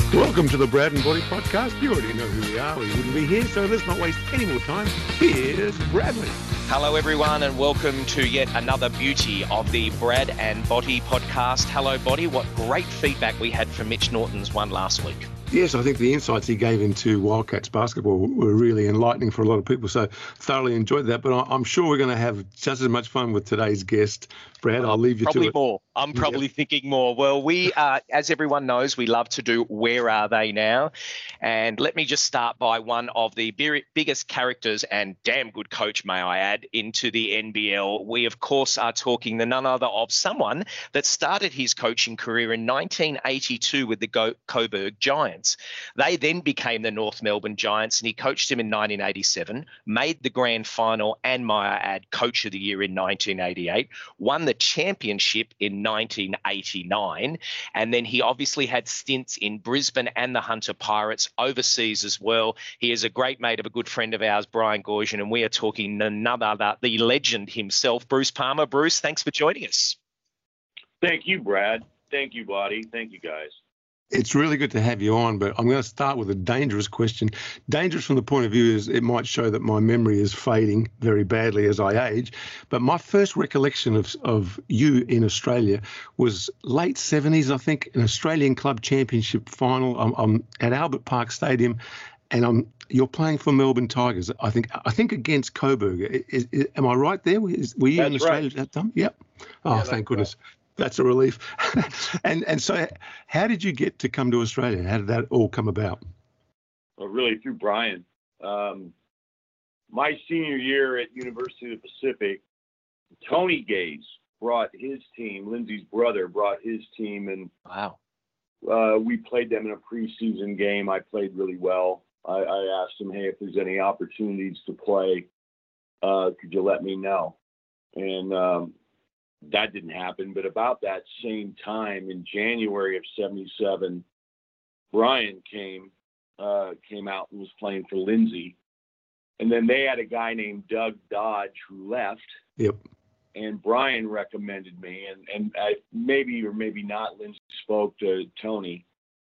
Welcome to the Brad and Body Podcast. You already know who we are. We wouldn't be here, so let's not waste any more time. Here's Bradley. Hello, everyone, and welcome to yet another beauty of the Brad and Body Podcast. Hello, Body. What great feedback we had from Mitch Norton's one last week. Yes, I think the insights he gave into Wildcats basketball were really enlightening for a lot of people, so thoroughly enjoyed that. But I'm sure we're going to have just as much fun with today's guest. Brad, I'll leave you to it. Probably more. I'm probably thinking more. Well, we, as everyone knows, we love to do Where Are They Now? And let me just start by one of the biggest characters and damn good coach, may I add, into the NBL. We, of course, are talking none other of someone that started his coaching career in 1982 with the Coburg Giants. They then became the North Melbourne Giants, and he coached them in 1987, made the grand final and, may I add, Coach of the Year in 1988, won the championship in 1989, and then he obviously had stints in Brisbane and the Hunter Pirates, overseas as well. He is a great mate of a good friend of ours, Brian Goorjian, and we are talking none other, the legend himself, Bruce Palmer. Bruce, thanks for joining us. Thank you, Brad. Thank you, Buddy. Thank you, guys. It's really good to have you on, but I'm going to start with a dangerous question. Dangerous from the point of view is it might show that my memory is fading very badly as I age. But my first recollection of you in Australia was late 70s, I think, an Australian Club Championship final. I'm at Albert Park Stadium, and you're playing for Melbourne Tigers. I think against Coburg. Am I right there? Were you in Australia at that time? Yep. Oh, yeah, thank goodness. Right. That's a relief. and so how did you get to come to Australia? How did that all come about? Well, really through Brian. My senior year at University of the Pacific, Tony Gaze brought his team, Lindsay's brother brought his team, and wow. We played them in a preseason game. I played really well. I asked him, hey, if there's any opportunities to play, could you let me know? And that didn't happen, but about that same time in January of 77, Brian came out and was playing for Lindsay. And then they had a guy named Doug Dodge who left. Yep. And Brian recommended me, and I, maybe or maybe not, Lindsay spoke to Tony.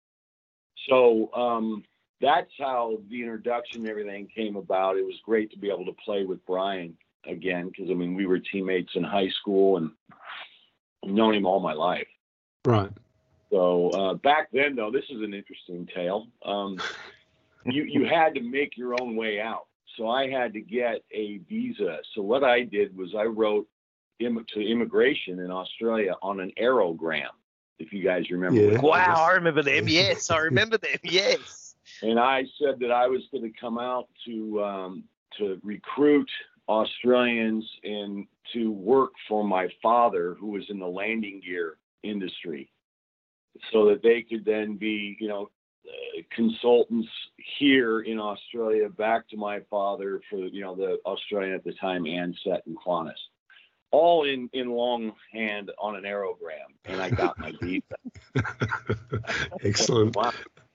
So that's how the introduction and everything came about. It was great to be able to play with Brian again, because I mean we were teammates in high school and I've known him all my life. Right. So back then, though, this is an interesting tale. You had to make your own way out. So I had to get a visa. So what I did was I wrote to immigration in Australia on an aerogram, if you guys remember. Yeah. Wow, I remember them. Yes, I remember them. Yes. And I said that I was going to come out to recruit Australians and to work for my father, who was in the landing gear industry, so that they could then be, consultants here in Australia back to my father for, the Australian at the time, Ansett and Qantas, all in longhand on an aerogram. And I got my visa. Excellent. Wow.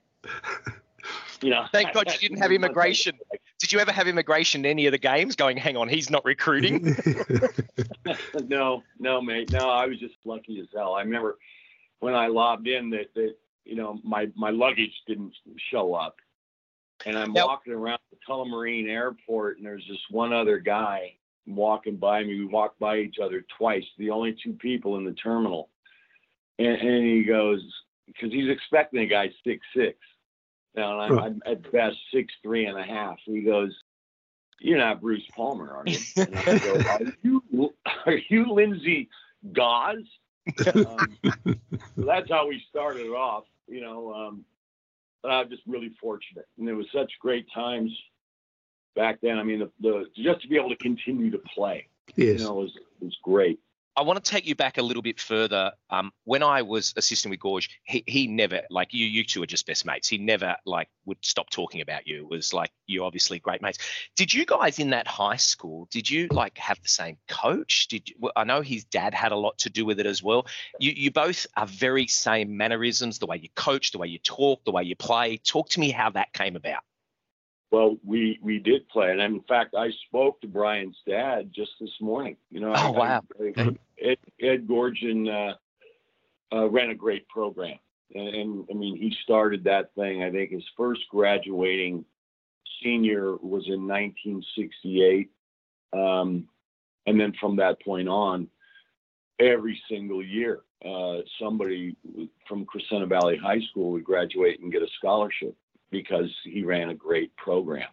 Thank God you didn't have immigration. Did you ever have immigration in any of the games going, hang on, he's not recruiting? No, mate. No, I was just lucky as hell. I remember when I lobbed in that my luggage didn't show up. And I'm walking around the Tullamarine Airport, and there's this one other guy walking by me. We walked by each other twice, the only two people in the terminal. And he goes, because he's expecting a guy 6'6". Now, and I'm at best 6'3.5". He goes, "You're not Bruce Palmer, are you?" And I go, Are you Lindsay Gause? So that's how we started off, but I'm just really fortunate. And it was such great times back then. I mean, the just to be able to continue to play, yes, was great. I want to take you back a little bit further. When I was assisting with Gorge, he never, like you two are just best mates. He never would stop talking about you. It was like, you obviously great mates. Did you guys in that high school, did you have the same coach? I know his dad had a lot to do with it as well. You both are very same mannerisms, the way you coach, the way you talk, the way you play. Talk to me how that came about. Well, we did play, and in fact, I spoke to Brian's dad just this morning. Wow. Ed Goorjian ran a great program, And I mean, he started that thing. I think his first graduating senior was in 1968. And then from that point on, every single year, somebody from Crescenta Valley High School would graduate and get a scholarship because he ran a great program.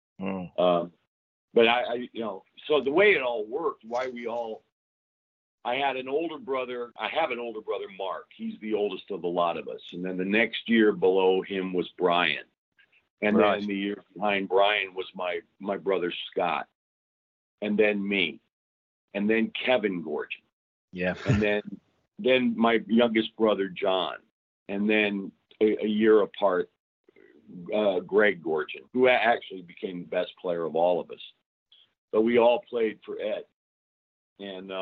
But I so the way it all worked, I had an older brother. I have an older brother, Mark. He's the oldest of the lot of us. And then the next year below him was Brian. And then the year behind Brian was my brother, Scott. And then me. And then Kevin Gorgon. Yeah. And then my youngest brother, John. And then a year apart, Greg Gorgon, who actually became the best player of all of us. But we all played for Ed. And,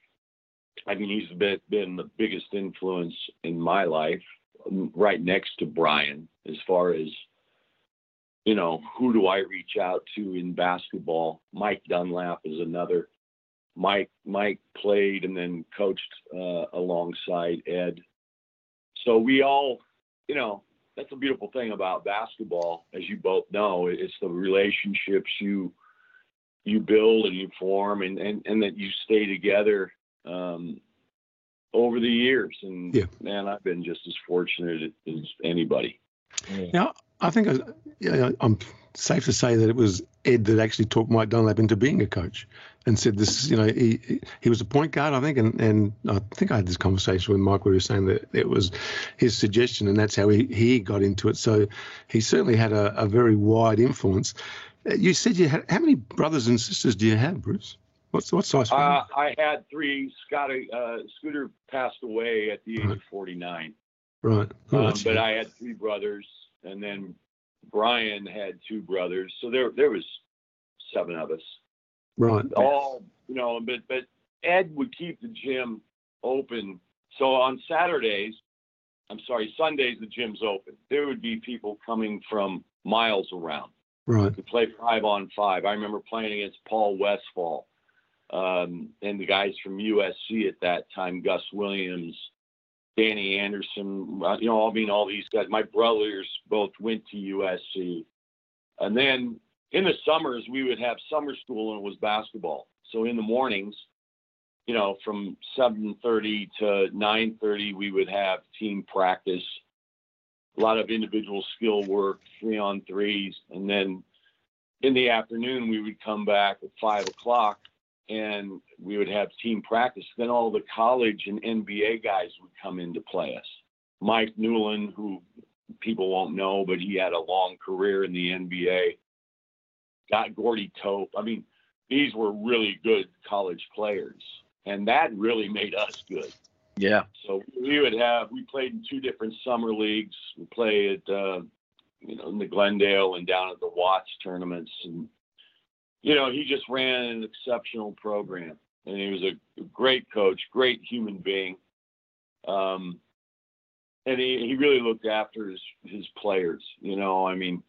I mean, he's been the biggest influence in my life, right next to Brian, as far as, you know, who do I reach out to in basketball? Mike Dunlap is another. Mike played and then coached alongside Ed. So we all, you know, that's a beautiful thing about basketball, as you both know. It's the relationships you build and you form and that you stay together over the years. And man, I've been just as fortunate as anybody. Yeah, I think I'm safe to say that it was Ed that actually talked Mike Dunlap into being a coach and said this, you know, he was a point guard, I think, and I think I had this conversation with Mike where he was saying that it was his suggestion and that's how he got into it. So he certainly had a very wide influence. You said you had, how many brothers and sisters do you have, Bruce? What size? I had 3. Scooter passed away at the age of 49. Right. But I had 3 brothers, and then Brian had 2 brothers. So there was 7 of us. Right. All, you know, but Ed would keep the gym open. So on Sundays, the gym's open. There would be people coming from miles around. Right. To play 5-on-5. I remember playing against Paul Westfall. And the guys from USC at that time, Gus Williams, Danny Anderson, you know, I mean, all these guys. My brothers both went to USC. And then in the summers, we would have summer school, and it was basketball. So in the mornings, you know, from 7:30 to 9:30, we would have team practice, a lot of individual skill work, 3-on-3s. And then in the afternoon, we would come back at 5 o'clock. And we would have team practice. Then all the college and NBA guys would come in to play us. Mike Newland, who people won't know, but he had a long career in the NBA. Got Gordy Tope. I mean, these were really good college players. And that really made us good. Yeah. So we played in 2 different summer leagues. We played at, in the Glendale and down at the Watts tournaments. And, you know, he just ran an exceptional program, and he was a great coach, great human being. And he really looked after his players. You know, I mean,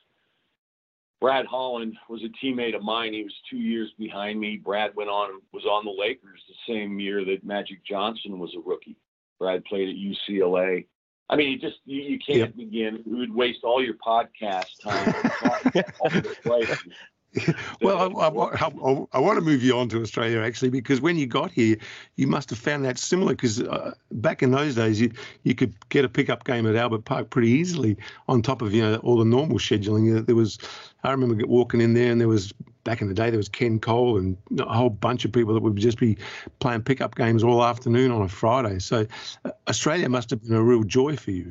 Brad Holland was a teammate of mine. He was 2 years behind me. Brad was on the Lakers the same year that Magic Johnson was a rookie. Brad played at UCLA. I mean, you can't begin. We would waste all your podcast time talking about all the players. Well, I want to move you on to Australia, actually, because when you got here, you must have found that similar, because back in those days, you could get a pickup game at Albert Park pretty easily on top of, you know, all the normal scheduling. I remember walking in there, and back in the day, there was Ken Cole and a whole bunch of people that would just be playing pickup games all afternoon on a Friday. So Australia must have been a real joy for you.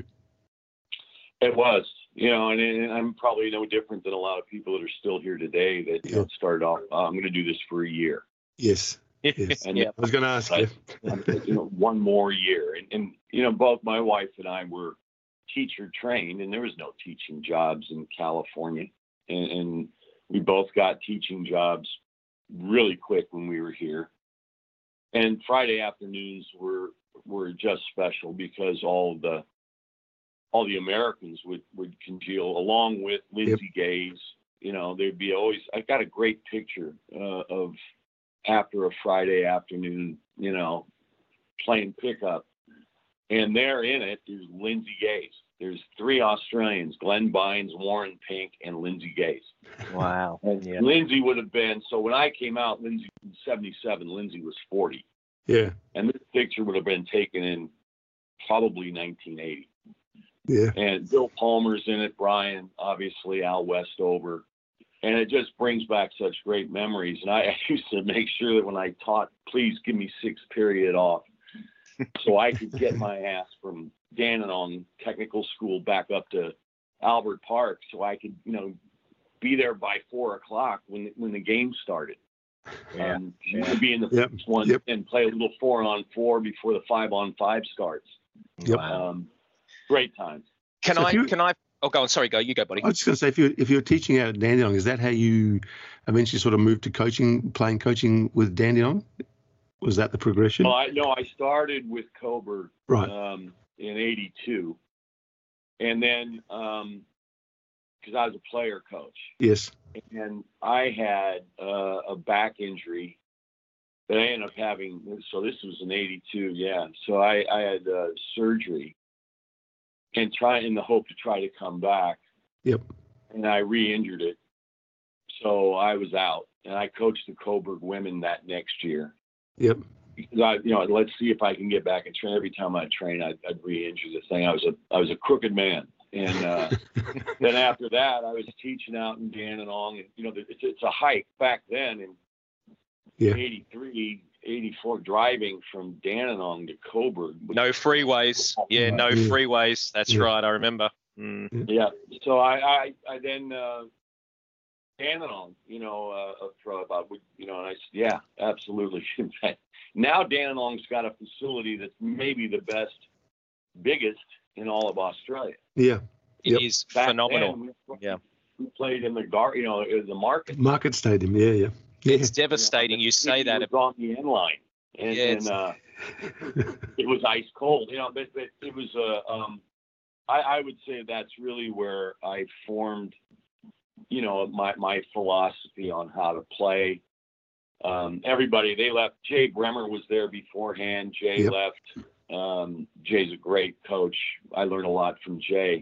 It was. You know, and I'm probably no different than a lot of people that are still here today that started off, I'm going to do this for a year. Yes. And I was going to ask you. You know, one more year. And, you know, both my wife and I were teacher trained, and there was no teaching jobs in California. And we both got teaching jobs really quick when we were here. And Friday afternoons were just special because all the Americans would congeal along with Lindsay Gaze. You know, there'd be always, I got a great picture of after a Friday afternoon, you know, playing pickup. And there in it is Lindsay Gaze. There's 3 Australians, Glenn Bynes, Warren Pink, and Lindsay Gaze. Wow. And yeah. Lindsay would have been, so when I came out, Lindsay was 77, Lindsay was 40. Yeah. And this picture would have been taken in probably 1980. Yeah. And Bill Palmer's in it, Brian, obviously, Al Westover. And it just brings back such great memories. And I used to make sure that when I taught, please give me 6th period off so I could get my ass from Dandenong Technical School back up to Albert Park so I could, be there by 4 o'clock when the game started. You could be in the first one and play a little 4-on-4 before the 5-on-5 starts. Yep. Great times. Can I? Oh, go on. Sorry, go. You go, buddy. I was just going to say, if you're teaching out at Dandenong, is that how you eventually sort of moved to playing coaching with Dandenong? Was that the progression? Well, I started with Coburg in '82, and then because I was a player coach. Yes. And I had a back injury that I ended up having. So this was in '82, yeah. So I had surgery and in the hope to try to come back. Yep. And I re-injured it. So I was out, and I coached the Coburg women that next year. Yep. Because let's see if I can get back and train. Every time I train, I'd re-injure the thing. I was a crooked man. And then after that, I was teaching out in Dandenong, and it's a hike back then in 83, 84, driving from Dandenong to Coburg. No freeways. Yeah, no freeways. That's right. I remember. Mm. Yeah. So I then Dandenong, for about, and I said, yeah, absolutely. Now Dandenong's got a facility that's maybe the biggest in all of Australia. Yeah. It is phenomenal. We played in the Market Stadium. Yeah. It's devastating. You say that. It was on the end line. And it was ice cold, but it was, I would say that's really where I formed, my philosophy on how to play. Everybody, they left. Jay Bremer was there beforehand. Jay left. Jay's a great coach. I learned a lot from Jay.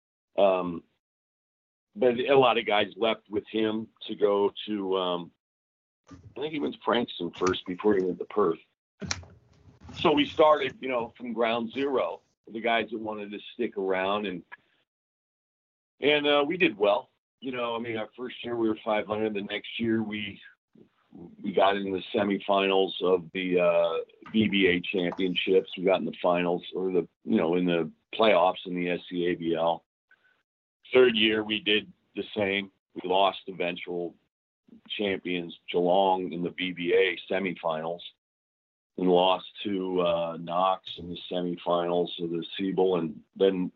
But a lot of guys left with him to go to, I think he went to Frankston first before he went to Perth. So we started, from ground zero, the guys that wanted to stick around, and we did well. Our first year we were 500. The next year we got in the semifinals of the BBA championships. We got in the finals, or in the playoffs in the SCABL. Third year we did the same. We lost eventual champions Geelong in the BBA semifinals, and lost to Knox in the semifinals of the Siebel. And then,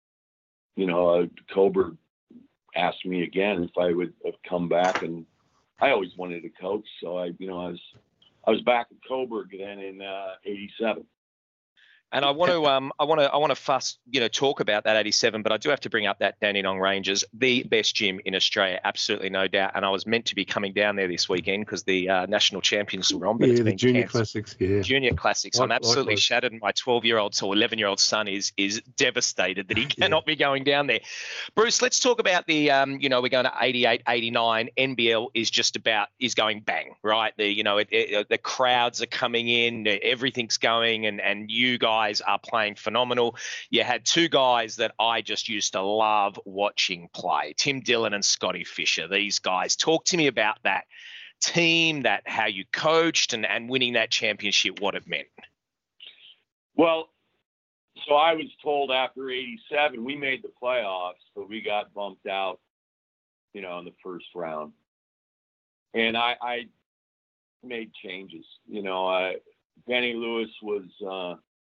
Coburg asked me again if I would have come back, and I always wanted to coach. So I was back at Coburg then in '87. And I want to fast, talk about that 87, but I do have to bring up that Dandenong Rangers, the best gym in Australia, absolutely no doubt. And I was meant to be coming down there this weekend because the national champions were on, but it's been the Junior cancelled. Classics, yeah. Junior Classics. I'm absolutely shattered. My 12-year-old or 11-year-old son is devastated that he cannot be going down there. Bruce, let's talk about the, we're going to 88, 89. NBL is going bang, right? The crowds are coming in, everything's going, and you guys are playing phenomenal. You had 2 guys that I just used to love watching play, Tim Dillon and Scotty Fisher. These guys, talk to me about that team, how you coached and winning that championship, what it meant. Well, so I was told after 87, we made the playoffs, but we got bumped out, in the first round. And I made changes. Benny Lewis was,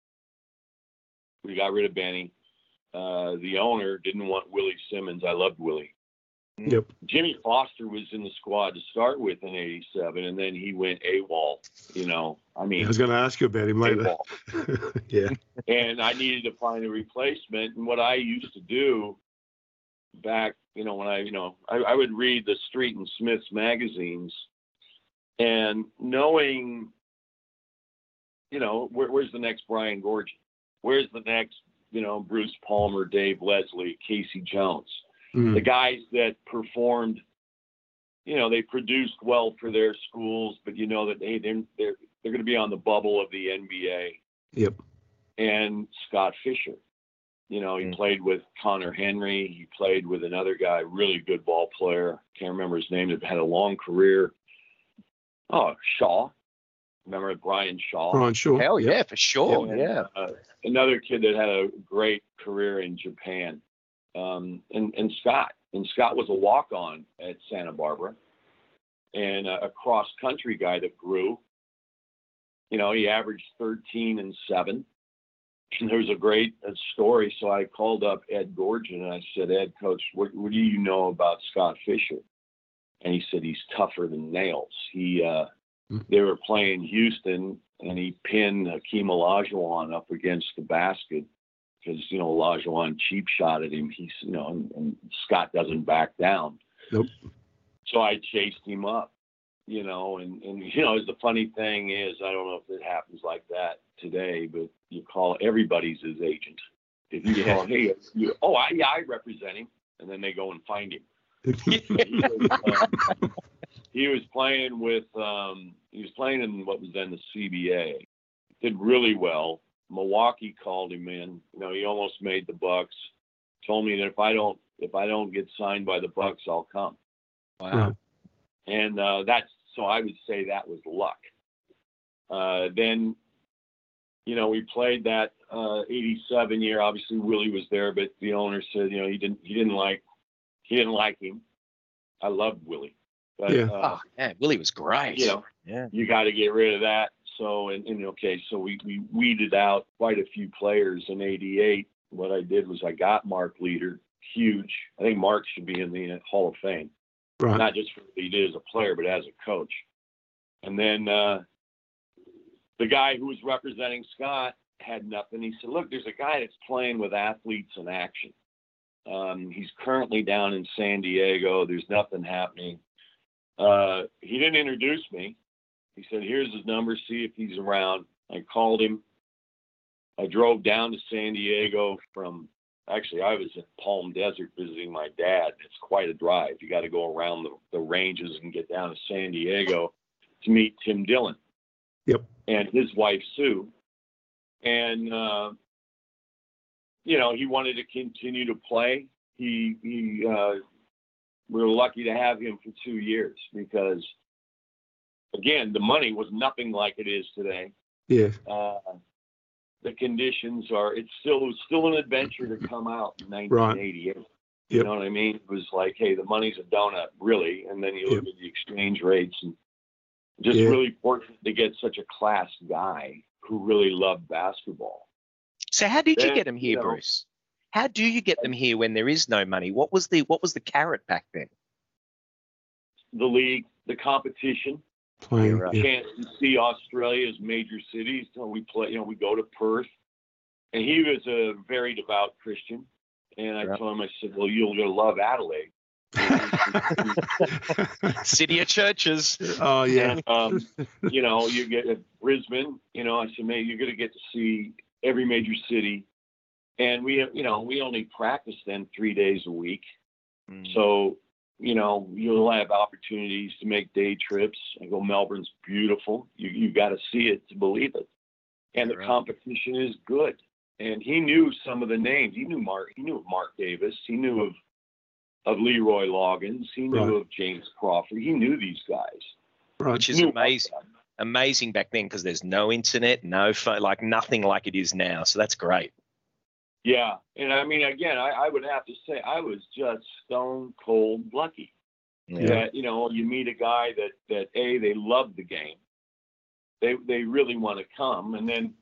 we got rid of Benny. The owner didn't want Willie Simmons. I loved Willie. Yep. Jimmy Foster was in the squad to start with in '87, and then he went AWOL. I was going to ask you about him later. Yeah. And I needed to find a replacement. And what I used to do back, when I would read the Street and Smith's magazines, and knowing, where's the next Brian Gorgie? where's the next, Bruce Palmer, Dave Leslie, Casey Jones, the guys that performed, they produced well for their schools, but that they're going to be on the bubble of the NBA. Yep. And Scott Fisher, he played with Connor Henry. He played with another guy, really good ball player. Can't remember his name. That had a long career. Oh, Shaw. Remember Brian Shaw? Brian Shaw. Hell yeah, for sure. Yeah. Another kid that had a great career in Japan. And Scott. And Scott was a walk-on at Santa Barbara and a cross-country guy that grew. He averaged 13 and 7. And there's a great story. So I called up Ed Gorgon and I said, Ed, Coach, what do you know about Scott Fisher? And he said, he's tougher than nails. They were playing Houston and he pinned Hakeem Olajuwon up against the basket because, Olajuwon cheap shot at him. He's, and Scott doesn't back down. Nope. So I chased him up, and the funny thing is, I don't know if it happens like that today, but you call everybody's his agent. If you call, hey, I represent him, and then they go and find him. He was playing in what was then the CBA. Did really well. Milwaukee called him in. He almost made the Bucks. Told me that if I don't get signed by the Bucks, I'll come. Wow. And so I would say that was luck. Then, we played that 87 year. Obviously Willie was there, but the owner said, he didn't like him. I loved Willie. But, Willie was great. You got to get rid of that. So, so we weeded out quite a few players in 88. What I did was I got Mark Leader, huge. I think Mark should be in the Hall of Fame. Right. Not just for what he did as a player, but as a coach. And then the guy who was representing Scott had nothing. He said, look, there's a guy that's playing with Athletes in Action. He's currently down in San Diego. There's nothing happening. He didn't introduce me. He said, here's his number, see if he's around. I called him. I drove down to San Diego actually, I was in Palm Desert visiting my dad. It's quite a drive. You got to go around the ranges and get down to San Diego to meet Tim Dillon. Yep. And his wife, Sue. And, he wanted to continue to play. We were lucky to have him for 2 years because, again, the money was nothing like it is today. Yeah. The conditions it's still an adventure to come out in 1988. Right. You know what I mean? It was like, hey, the money's a donut, really. And then you look at the exchange rates and just really fortunate to get such a class guy who really loved basketball. So how did you get them here, Bruce? How do you get them here when there is no money? What was the carrot back then? The league, the competition. Playing, chance to see Australia's major cities. We we go to Perth, and he was a very devout Christian. And I told him, I said, well, you're going to love Adelaide. City of churches. Oh, yeah. And, you get Brisbane, I said, man, you're going to get to see every major city. And we only practice then 3 days a week. So, you'll have opportunities to make day trips. I go, Melbourne's beautiful. You got to see it to believe it. And the competition is good. And he knew some of the names. He knew of Mark Davis. He knew of Leroy Loggins. He knew of James Crawford. He knew these guys. Right. Which is amazing. Amazing back then because there's no internet, no phone, like nothing like it is now. So that's great. Yeah. And I mean, again, I would have to say I was just stone cold lucky that, you meet a guy that they love the game. They really want to come. And then,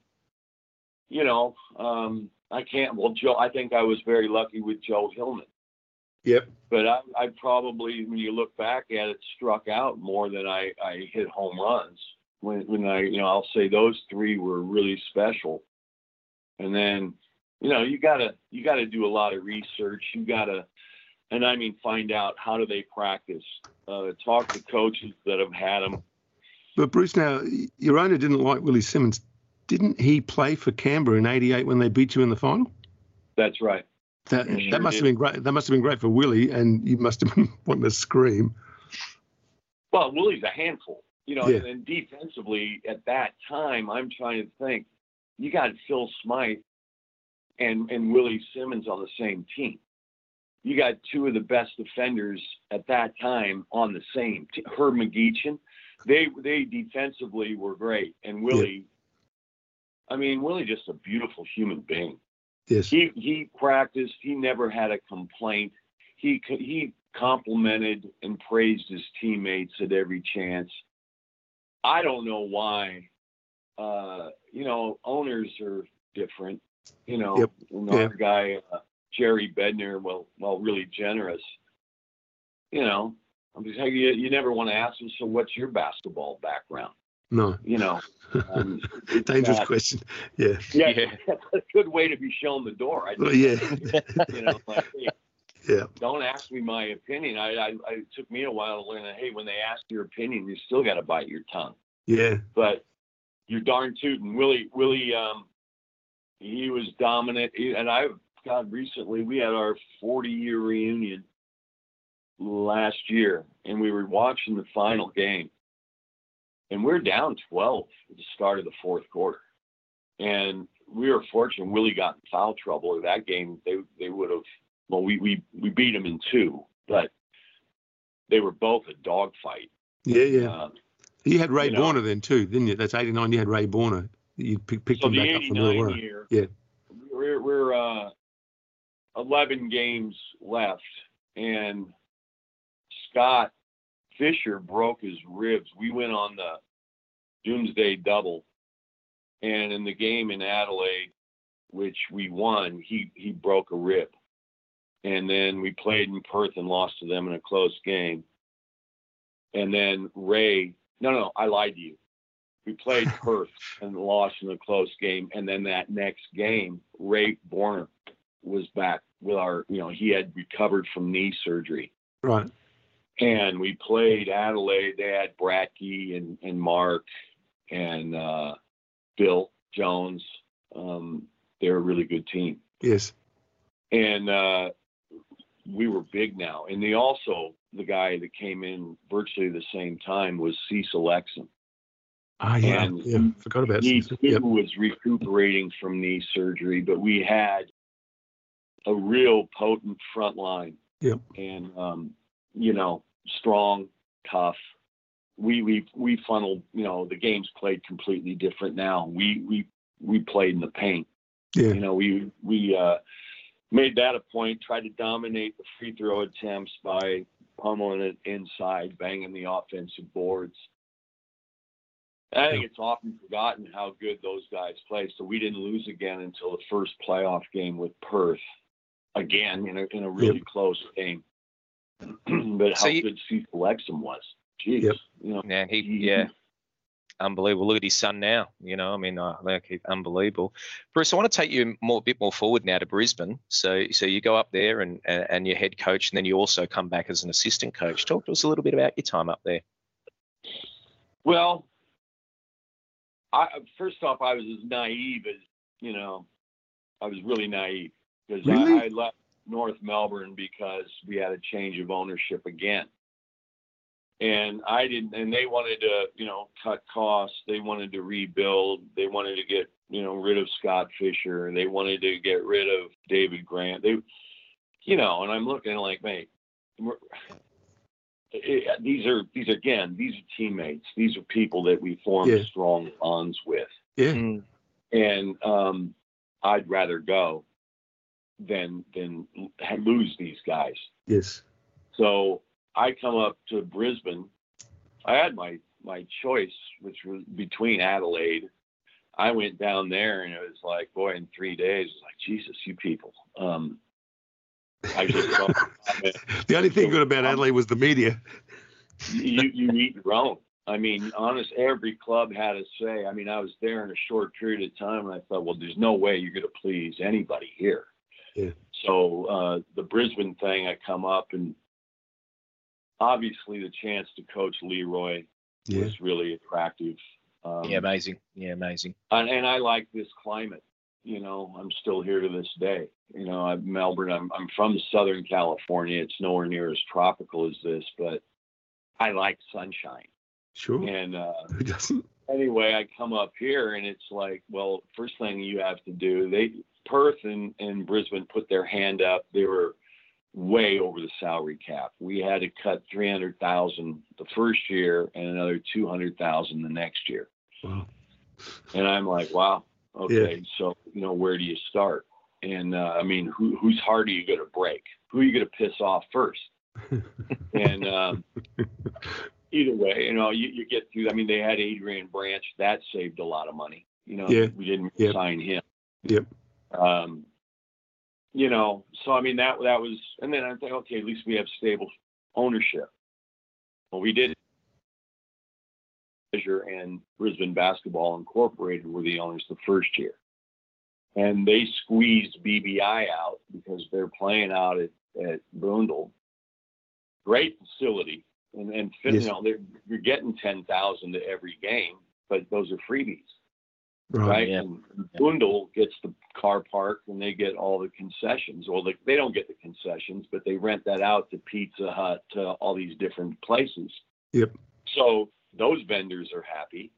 I think I was very lucky with Joe Hillman. Yep. But I probably, when you look back at it, struck out more than I hit home runs. When I'll say those three were really special. And then, you gotta do a lot of research. You gotta, find out how do they practice. Talk to coaches that have had them. But Bruce, now your owner didn't like Willie Simmons didn't he play for Canberra in '88 when they beat you in the final? That's right. That must have been great. That must have been great for Willie, and you must have been wanting to scream. Well, Willie's a handful, Yeah. and defensively at that time, I'm trying to think, you got Phil Smythe and Willie Simmons on the same team. You got two of the best defenders at that time on the same team. Herb McGeechan, they defensively were great, and Willie, Willie just a beautiful human being. Yes. He practiced. He never had a complaint. He complimented and praised his teammates at every chance. I don't know why. Owners are different. Yep. Our guy Jerry Bednar, really generous. I'm just saying, you never want to ask him. So, what's your basketball background? No. Dangerous question. Yeah. Yeah. That's a good way to be shown the door. I think. Yeah. Don't ask me my opinion. It took me a while to learn that, hey, when they ask your opinion, you still got to bite your tongue. Yeah. But you're darn tootin'. Willie, he was dominant. And recently we had our 40-year reunion last year, and we were watching the final game. And we're down 12 at the start of the fourth quarter. And we were fortunate. Willie got in foul trouble. In that game, they would have, we beat them in 2, but they were both a dogfight. Yeah. You had Ray Borner then too, didn't you? That's 89. You had Ray Borner. You picked him back up from Illawarra. Year, yeah. We're 11 games left, and Scott Fisher broke his ribs. We went on the Doomsday Double, and in the game in Adelaide, which we won, he broke a rib. And then we played in Perth and lost to them in a close game. And then I lied to you. We played Perth and lost in a close game. And then that next game, Ray Borner was back with he had recovered from knee surgery. Right. And we played Adelaide. They had Bratke and Mark and Bill Jones. They're a really good team. Yes. And we were big now. And the guy that came in virtually the same time was Cecil Exum. And forgot about Cecil. He was recuperating from knee surgery, but we had a real potent front line. Yep. And, strong, tough. We funneled, the game's played completely different now. We played in the paint. Yeah. We made that a point, tried to dominate the free throw attempts by pummeling it inside, banging the offensive boards. And I think it's often forgotten how good those guys play. So we didn't lose again until the first playoff game with Perth, again in a really close game. But how good Cecil Exum was. Jeez. Yep. Unbelievable. Look at his son now. Unbelievable. Bruce, I want to take you a bit more forward now to Brisbane. So you go up there and you're head coach, and then you also come back as an assistant coach. Talk to us a little bit about your time up there. Well, first off, I was as naive as, I was really naive because I left North Melbourne because we had a change of ownership again. And they wanted to, cut costs. They wanted to rebuild. They wanted to get, rid of Scott Fisher. They wanted to get rid of David Grant. And I'm looking like, mate, these are teammates. These are people that we formed strong bonds with. Yeah. And I'd rather go than lose these guys. Yes. So I come up to Brisbane. I had my choice, which was between Adelaide. I went down there, and it was like, boy, in 3 days, it was like, Jesus, you people. I just thought, the only thing good about Adelaide was the media. You eat your own. Honest, every club had a say. I was there in a short period of time, and I thought, well, there's no way you're going to please anybody here. Yeah. So the Brisbane thing, I come up, and obviously the chance to coach Leroy was really attractive. Amazing. Yeah, amazing. And I like this climate. I'm still here to this day. Melbourne. I'm from Southern California. It's nowhere near as tropical as this, but I like sunshine. Sure. And who doesn't? Anyway, I come up here, and it's like, well, first thing you have to do. Perth and Brisbane put their hand up. They were way over the salary cap. We had to cut $300,000 the first year and another $200,000 the next year. Wow. And I'm like, wow. Okay, Yeah. so where do you start? And whose heart are you going to break? Who are you going to piss off first? And either way, you get through. I mean, they had Adrian Branch. That saved a lot of money. Yeah. We didn't sign him. Yep. So I mean that was, and then I think, okay, at least we have stable ownership. Well, we did. Leisure and Brisbane Basketball Incorporated were the owners the first year, and they squeezed BBI out because they're playing out at Boondall. Great facility, and Yes. you're getting 10,000 to every game, but those are freebies. Right. Right. Yeah. And Boondall gets the car park and they get all the concessions. Well, they don't get the concessions, but they rent that out to Pizza Hut, to all these different places. Yep. So those vendors are happy.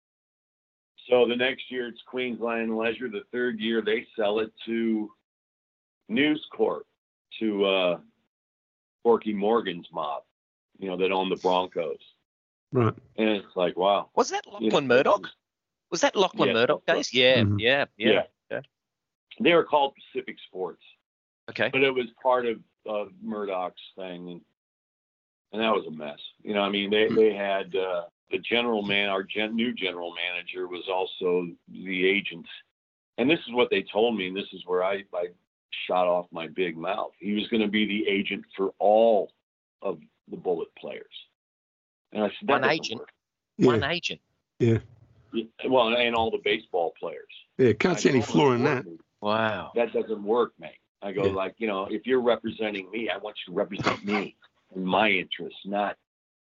So the next year it's Queensland Leisure. The third year they sell it to News Corp, to Corky Morgan's mob, that own the Broncos. Right. And it's like, wow. Was that Lachlan Murdoch? Was that Lachlan Murdoch days? Yeah, Mhm. yeah. They were called Pacific Sports, Okay. but it was part of Murdoch's thing, and that was a mess. They had the general man. Our new general manager was also the agent, and this is what they told me, and this is where I shot off my big mouth. He was going to be the agent for all of the Bullet players, and I said, One agent. Yeah. One agent. Yeah. Well, and all the baseball players. Yeah. Can't see any flaw in that. Wow. That doesn't work, mate. I go, if you're representing me, I want you to represent me and my interests, not,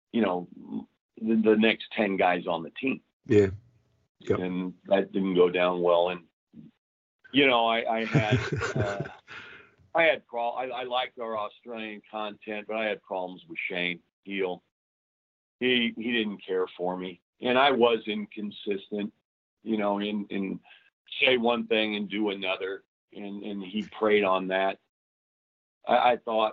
the next 10 guys on the team. Yeah. Yep. And that didn't go down well. And, I had, I liked our Australian content, but I had problems with Shane Heal. He didn't care for me. And I was inconsistent, in say one thing and do another. And he preyed on that. I thought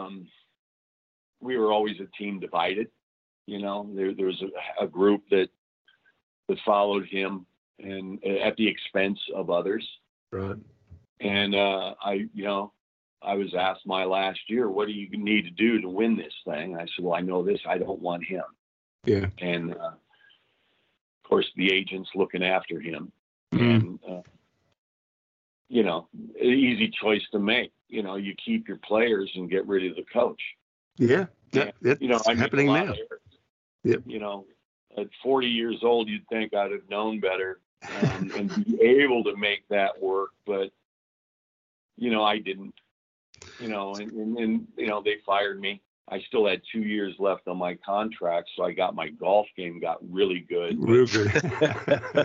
we were always a team divided. There was a group that followed him, and at the expense of others. Right. And I was asked my last year, what do you need to do to win this thing? I said, well, I know this. I don't want him. Yeah. And of course, the agent's looking after him. Mm. And easy choice to make. You keep your players and get rid of the coach. Yeah. That's happening now. Yep. At 40 years old, you'd think I'd have known better and be able to make that work, but I didn't. And they fired me. I still had 2 years left on my contract, so I got my golf game got really good. Real good.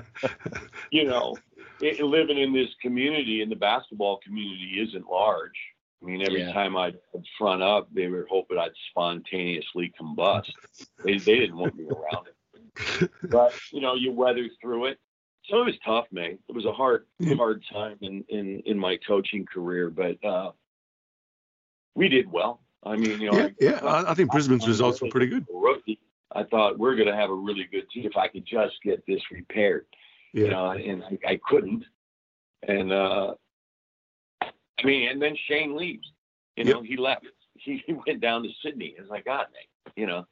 Living in this community, and the basketball community isn't large. I mean, every time I'd front up, they were hoping I'd spontaneously combust. They didn't want me around it. But, you weather through it. So it was tough, mate. It was a hard time in my coaching career, but we did well. I mean, I think Brisbane's results were pretty good. Rookie, I thought we're going to have a really good team if I could just get this repaired. Yeah. And I couldn't. And and then Shane leaves. He left. He went down to Sydney. It's like, God, mate,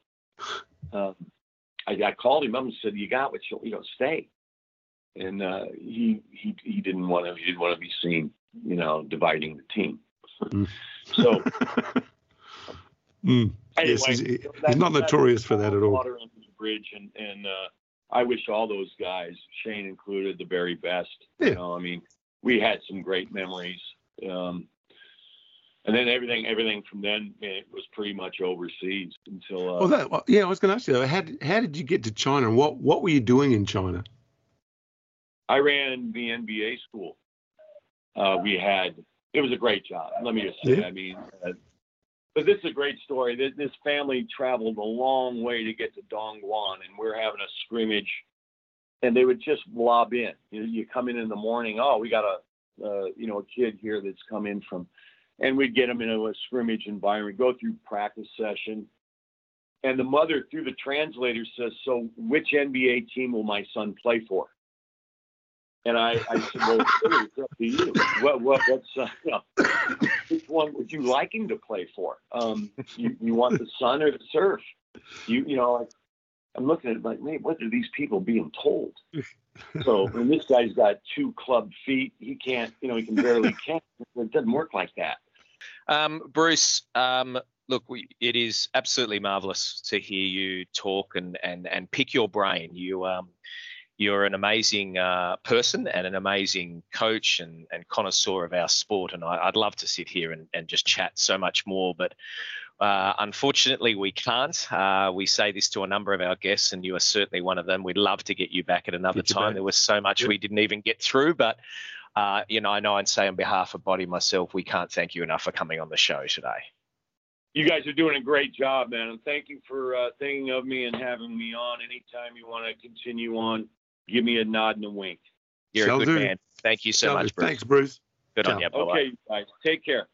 I called him up and said, you got what stay. And he didn't want to be seen, dividing the team. So anyway, yes, he's not notorious for that at all. Water under the bridge, and I wish all those guys, Shane included, the very best. Yeah. We had some great memories. And And then everything from then, it was pretty much overseas until. I was going to ask you, how did you get to China, and what were you doing in China? I ran the NBA school. It was a great job. Let me just say, yeah. But this is a great story. This family traveled a long way to get to Dongguan, and we're having a scrimmage, and they would just lob in. You come in the morning. Oh, we got a kid here that's come in from. And we'd get them into a scrimmage environment, go through practice session. And the mother, through the translator, says, "So which NBA team will my son play for?" And I said, "Well, it's up to you. Which one would you like him to play for? You want the Sun or the Surf? I'm looking at it like, man, what are these people being told?" So, and this guy's got 2 club feet. He can't, he can barely catch. It doesn't work like that. Bruce, look, it is absolutely marvelous to hear you talk and pick your brain. You're an amazing person and an amazing coach and connoisseur of our sport. And I'd love to sit here and just chat so much more, but unfortunately we can't. We say this to a number of our guests, and you are certainly one of them. We'd love to get you back at another time. There was so much we didn't even get through, but I know I'd say on behalf of Body myself, we can't thank you enough for coming on the show today. You guys are doing a great job, man. And thank you for thinking of me and having me on. Anytime you want to continue on, give me a nod and a wink. You're a good man. Thank you so much, Bruce. Thanks, Bruce. Good on you. Bye-bye. Okay, guys. Take care.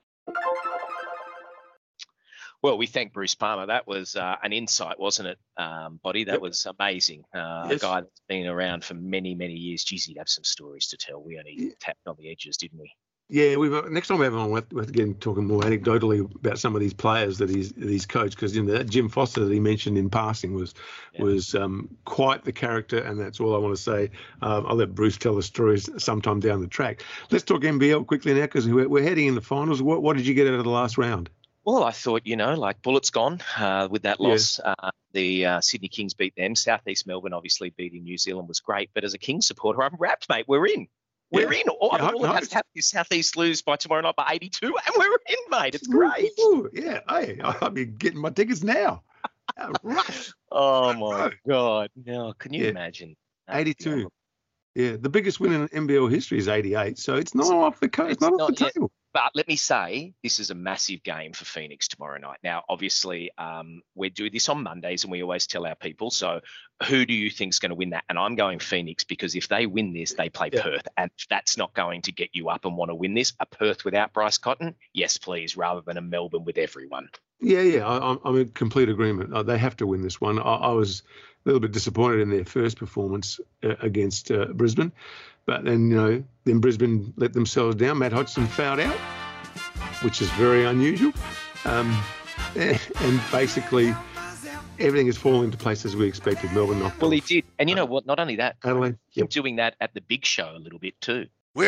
Well, we thank Bruce Palmer. That was an insight, wasn't it, Body? That was amazing. A guy that's been around for many, many years. Geez, he'd have some stories to tell. We only tapped on the edges, didn't we? Yeah, next time we have him on, we have to get him talking more anecdotally about some of these players that he's coached, because that Jim Foster that he mentioned in passing was quite the character, and that's all I want to say. I'll let Bruce tell the stories sometime down the track. Let's talk NBL quickly now, because we're heading in the finals. What did you get out of the last round? Well, I thought, like bullets gone with that loss. The Sydney Kings beat them. Southeast Melbourne obviously beating New Zealand was great, but as a Kings supporter, I'm wrapped, mate. We're in. We're in. All it has to happen is Southeast lose by tomorrow night by 82, and we're in, mate. It's great. Ooh, yeah. Hey, I'll be getting my tickets now. Rush. Oh, my God. No, can you imagine? 82. Yeah, the biggest win in NBL history is 88, so it's not off the coast. It's not off the table. But let me say, this is a massive game for Phoenix tomorrow night. Now, obviously, we do this on Mondays, and we always tell our people, so who do you think's going to win that? And I'm going Phoenix, because if they win this, they play Perth, and that's not going to get you up and want to win this. A Perth without Bryce Cotton? Yes, please, rather than a Melbourne with everyone. Yeah, I'm in complete agreement. They have to win this one. I was a little bit disappointed in their first performance against Brisbane. But then, then Brisbane let themselves down. Matt Hodgson fouled out, which is very unusual. And basically, everything has fallen into place as we expected. Melbourne knocked Well, he did. And you know what? Not only that, Adelaide, doing that at the Big Show a little bit too.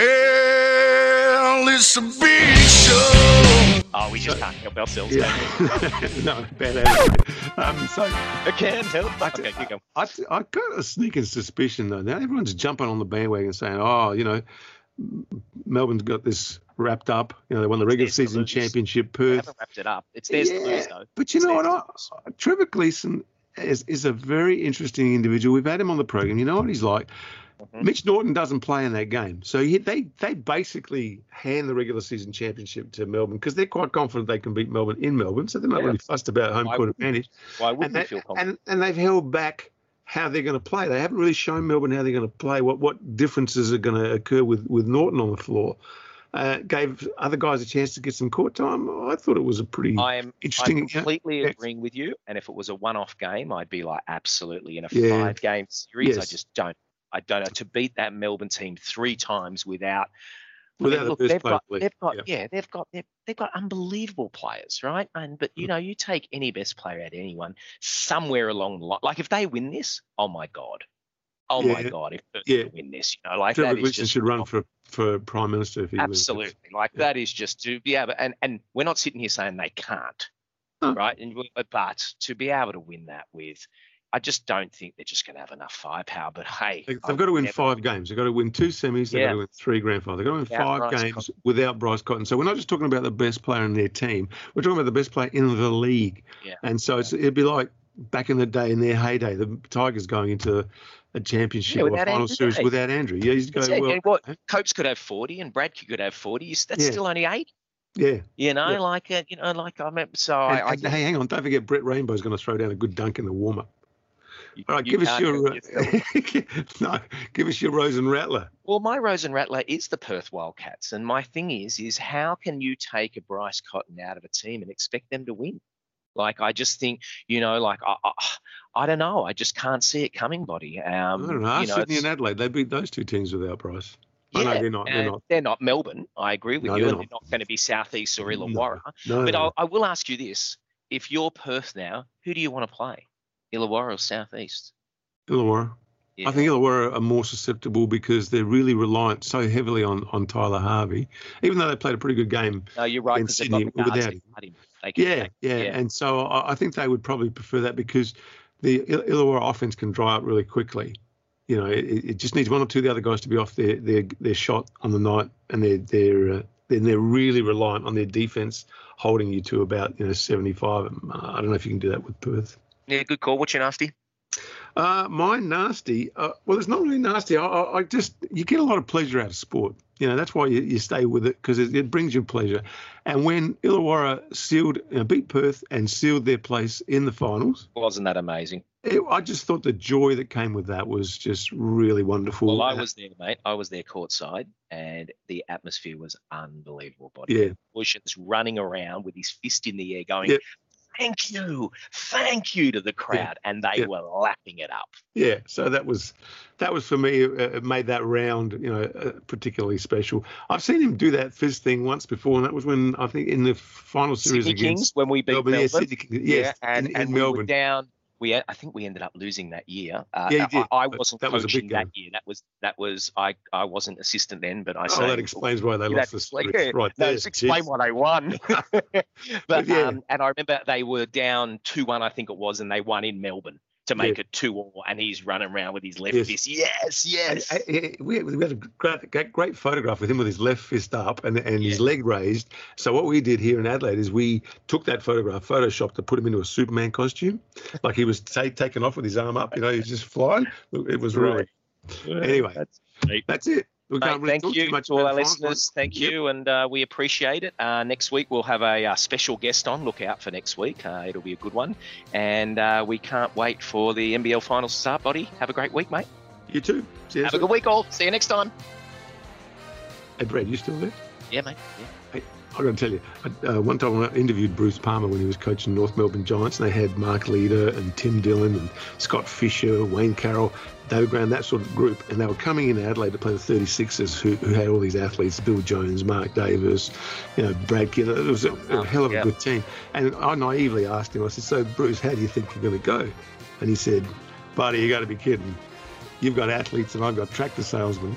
Well, it's a big show. Oh, we just can't help ourselves. No, bad attitude. I can't help. Okay, keep going. I got a sneaking suspicion, though. Now everyone's jumping on the bandwagon saying, Melbourne's got this wrapped up. They won the regular season championship. Perth. They haven't wrapped it up. It's theirs to lose, though. But you know what? Trevor Gleeson is a very interesting individual. We've had him on the program. You know what he's like? Mm-hmm. Mitch Norton doesn't play in that game. So they basically hand the regular season championship to Melbourne, because they're quite confident they can beat Melbourne in Melbourne. So they're not really fussed about home court advantage. Why wouldn't they feel confident? And they've held back how they're going to play. They haven't really shown Melbourne how they're going to play, what differences are going to occur with Norton on the floor. Gave other guys a chance to get some court time. I thought it was a pretty interesting. I'm completely agreeing with you. And if it was a one-off game, I'd be like, absolutely. In a 5-game series, I just don't. I don't know, to beat that Melbourne team 3 times without the best player. They've got unbelievable players, right? But you take any best player out of anyone somewhere along the line. Like if they win this, oh my God, if they win this, Trevor Gleeson should run for Prime Minister if he absolutely wins. That is just to be able, and we're not sitting here saying they can't, right? But to be able to win that with I just don't think they're just going to have enough firepower. But hey, they've got to win 5 games. They've got to win 2 semis. They've got to win 3 grand finals. They've got to win 5 games without Bryce Cotton. So we're not just talking about the best player in their team. We're talking about the best player in the league. Yeah. And so it'd be like back in the day, in their heyday, the Tigers going into a championship or a final series without Andrew. Yeah, he's going, Copes could have 40 and Bradkey could have 40. That's still only 8. Yeah. Like I remember. So hey, hang on. Don't forget Brett Rainbow's going to throw down a good dunk in the warm-up. All right, give us your Rosen Rattler. Well, my Rosen Rattler is the Perth Wildcats, and my thing is how can you take a Bryce Cotton out of a team and expect them to win? Like, I just think, I don't know. I just can't see it coming, buddy. I don't know. Sydney and Adelaide, they beat those 2 teams without Bryce. Yeah, no, they're not. They're not Melbourne. I agree with you. They're not going to be Southeast or Illawarra. No. I will ask you this: if you're Perth now, who do you want to play? Illawarra or Southeast? Illawarra. Yeah. I think Illawarra are more susceptible because they're really reliant so heavily on Tyler Harvey, even though they played a pretty good game. No, you're right. In Sydney without him. Yeah. And so I think they would probably prefer that because the Illawarra offense can dry up really quickly. It just needs 1 or 2 of the other guys to be off their shot on the night, and they're really reliant on their defense holding you to about 75. I don't know if you can do that with Perth. Yeah, good call. What's your nasty? My nasty. Well, it's not really nasty. I just you get a lot of pleasure out of sport. That's why you stay with it because it brings you pleasure. And when Illawarra beat Perth and sealed their place in the finals, wasn't that amazing? I just thought the joy that came with that was just really wonderful. Well, I was there, mate. I was there courtside, and the atmosphere was unbelievable. Bushens running around with his fist in the air going, thank you to the crowd, and they were lapping it up. Yeah, so that was for me. It made that round, particularly special. I've seen him do that fist thing once before, and that was when I think in the final series Sydney against Kings when we beat Melbourne. Sydney Kings, yes, and in we Melbourne. were down. I think we ended up losing that year. You did. I wasn't that coaching that year. That was I wasn't assistant then, but that explains why they lost the series. Right there. Explain why they won. but and I remember they were down 2-1, I think it was, and they won in Melbourne to make it 2-2, and he's running around with his left fist. Yes. We had a great photograph with him with his left fist up and his leg raised. So what we did here in Adelaide is we took that photograph, photoshopped to put him into a Superman costume, like he was taken off with his arm up. He's just flying. It was really. Anyway, that's it. Thank you to all our listeners. Thank you, and we appreciate it. Next week we'll have a special guest on. Look out for next week. It'll be a good one, and we can't wait for the NBL finals to start. Buddy, have a great week, mate. You too. Have a good week, all. See you next time. Hey, Brad, you still there? Yeah, mate. Yeah. Hey, I'm going to tell you, one time I interviewed Bruce Palmer when he was coaching North Melbourne Giants, and they had Mark Leader and Tim Dillon and Scott Fisher, Wayne Carroll, David Brown, that sort of group, and they were coming in Adelaide to play the 36ers who had all these athletes, Bill Jones, Mark Davis, Brad Kidd. It was a hell of a good team. And I naively asked him, I said, so Bruce, how do you think you're going to go? And he said, buddy, you got to be kidding. You've got athletes and I've got tractor salesmen.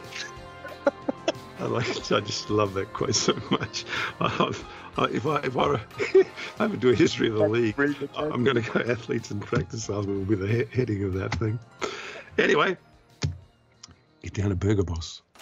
I just love that quote so much. If I ever do a history of the league, I'm going to go athletes and tractor salesmen will be the heading of that thing. Anyway, get down to Burger Boss.